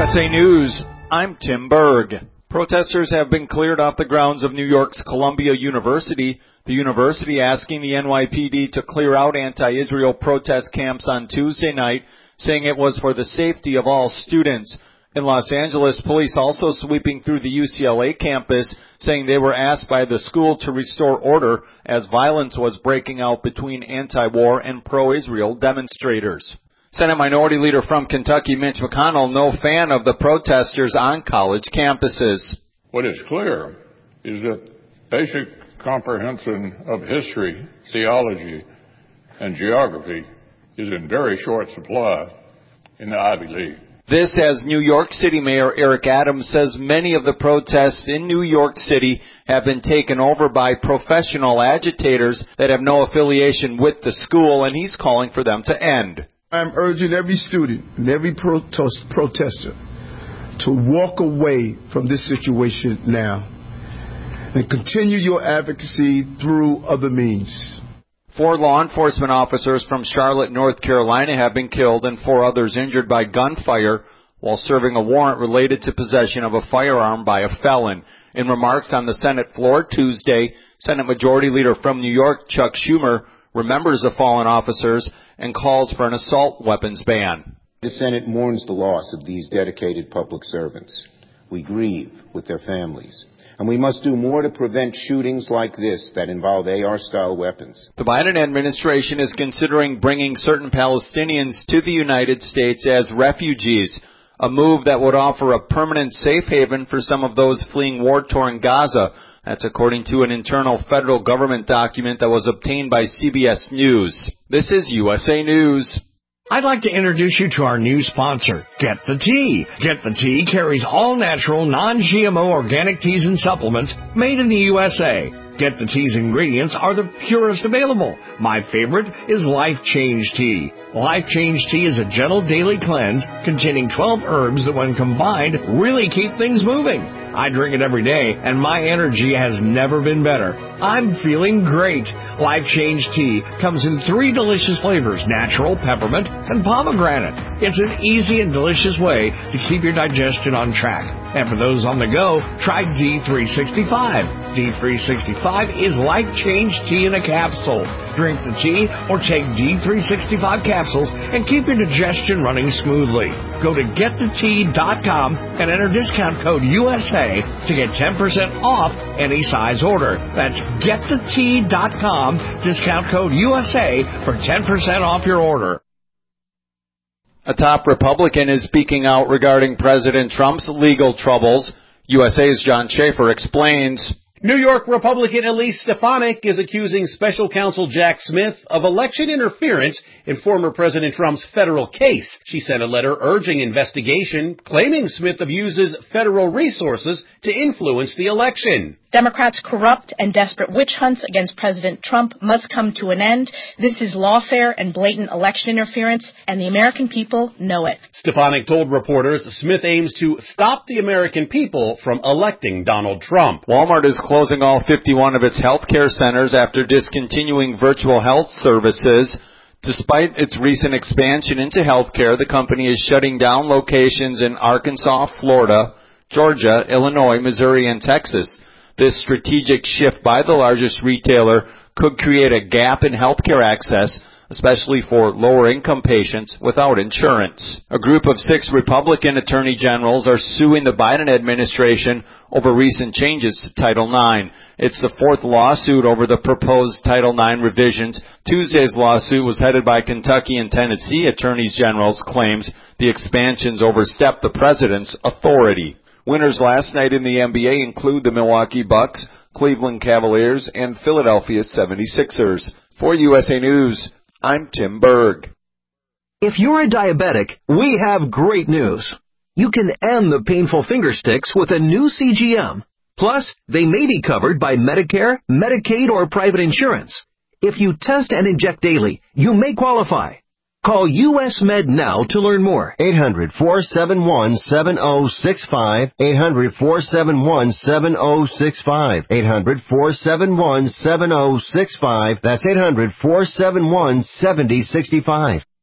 USA News, I'm Tim Berg. Protesters have been cleared off the grounds of New York's Columbia University, the university asking the NYPD to clear out anti-Israel protest camps on Tuesday night, saying it was for the safety of all students. In Los Angeles, police also sweeping through the UCLA campus, saying they were asked by the school to restore order as violence was breaking out between anti-war and pro-Israel demonstrators. Senate Minority Leader from Kentucky, Mitch McConnell, no fan of the protesters on college campuses. What is clear is that basic comprehension of history, theology, and geography is in very short supply in the Ivy League. This as New York City Mayor Eric Adams says many of the protests in New York City have been taken over by professional agitators that have no affiliation with the school, and he's calling for them to end. I'm urging every student and every protester to walk away from this situation now and continue your advocacy through other means. 4 law enforcement officers from Charlotte, North Carolina have been killed and 4 others injured by gunfire while serving a warrant related to possession of a firearm by a felon. In remarks on the Senate floor Tuesday, Senate Majority Leader from New York, Chuck Schumer, remembers the fallen officers and calls for an assault weapons ban. The Senate mourns the loss of these dedicated public servants. We grieve with their families. And we must do more to prevent shootings like this that involve AR-style weapons. The Biden administration is considering bringing certain Palestinians to the United States as refugees, a move that would offer a permanent safe haven for some of those fleeing war-torn Gaza. That's according to an internal federal government document that was obtained by CBS News. This is USA News. I'd like to introduce you to our new sponsor, Get the Tea. Get the Tea carries all natural, non-GMO organic teas and supplements made in the USA. Get the Tea's ingredients are the purest available. My favorite is Life Change Tea. Life Change Tea is a gentle daily cleanse containing 12 herbs that when combined really keep things moving. I drink it every day and my energy has never been better. I'm feeling great. Life Change Tea comes in 3 delicious flavors, natural, peppermint, and pomegranate. It's an easy and delicious way to keep your digestion on track. And for those on the go, try D365. D365 is Life Change Tea in a capsule. Drink the tea or take D365 capsules and keep your digestion running smoothly. Go to getthetea.com and enter discount code USA to get 10% off any size order. That's getthetea.com, discount code USA for 10% off your order. A top Republican is speaking out regarding President Trump's legal troubles. USA's John Schaefer explains. New York Republican Elise Stefanik is accusing special counsel Jack Smith of election interference in former President Trump's federal case. She sent a letter urging investigation, claiming Smith abuses federal resources to influence the election. Democrats' corrupt and desperate witch hunts against President Trump must come to an end. This is lawfare and blatant election interference, and the American people know it. Stefanik told reporters Smith aims to stop the American people from electing Donald Trump. Walmart is closing all 51 of its health care centers after discontinuing virtual health services. Despite its recent expansion into health care, the company is shutting down locations in Arkansas, Florida, Georgia, Illinois, Missouri, and Texas. This strategic shift by the largest retailer could create a gap in healthcare access, especially for lower-income patients without insurance. A group of 6 Republican attorney generals are suing the Biden administration over recent changes to Title IX. It's the 4th lawsuit over the proposed Title IX revisions. Tuesday's lawsuit was headed by Kentucky and Tennessee attorneys generals, claims the expansions overstep the president's authority. Winners last night in the NBA include the Milwaukee Bucks, Cleveland Cavaliers, and Philadelphia 76ers. For USA News, I'm Tim Berg. If you're a diabetic, we have great news. You can end the painful finger sticks with a new CGM. Plus, they may be covered by Medicare, Medicaid, or private insurance. If you test and inject daily, you may qualify. Call US Med now to learn more. 800-471-7065. 800-471-7065. 800-471-7065. That's 800-471-7065.